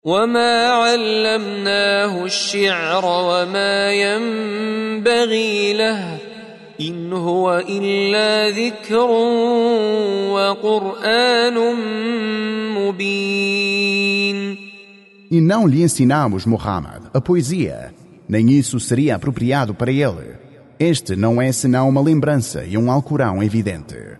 وما علمناه الشعر وما ينبغي له إن هو إلا ذكر وقرآن مبين. E não lhe ensinamos, Muhammad, a poesia, nem isso seria apropriado para ele. Este não é senão uma lembrança e um Alcorão evidente.